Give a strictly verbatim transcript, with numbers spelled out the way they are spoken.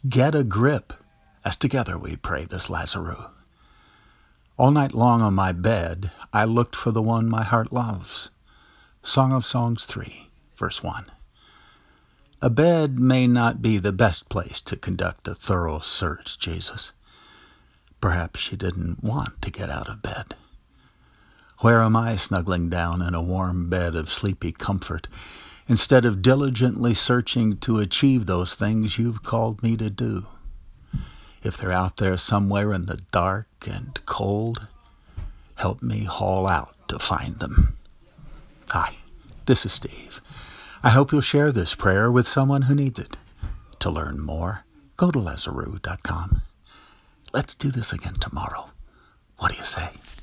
Get a grip, as together we pray this Lazaroo. All night long on my bed, I looked for the one my heart loves. Song of Songs three, verse one. A bed may not be the best place to conduct a thorough search, Jesus. Perhaps she didn't want to get out of bed. Where am I snuggling down in a warm bed of sleepy comfort, instead of diligently searching to achieve those things you've called me to do? If they're out there somewhere in the dark and cold, help me haul out to find them. Hi, this is Steve. I hope you'll share this prayer with someone who needs it. To learn more, go to Lazaroo dot com. Let's do this again tomorrow. What do you say?